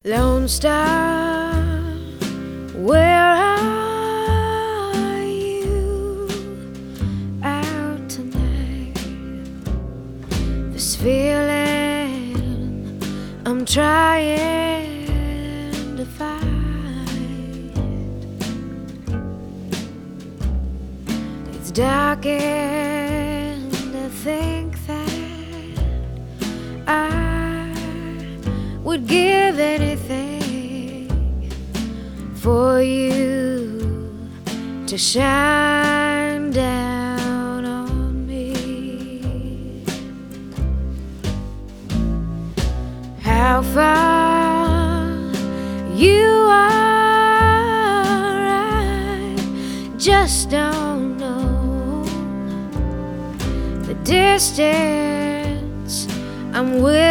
Lone Star, where are you out tonight? This feeling I'm trying to fight. It's dark and I think that I would give anything for you to shine down on me. How far you are, I just don't know. The distance I'm willing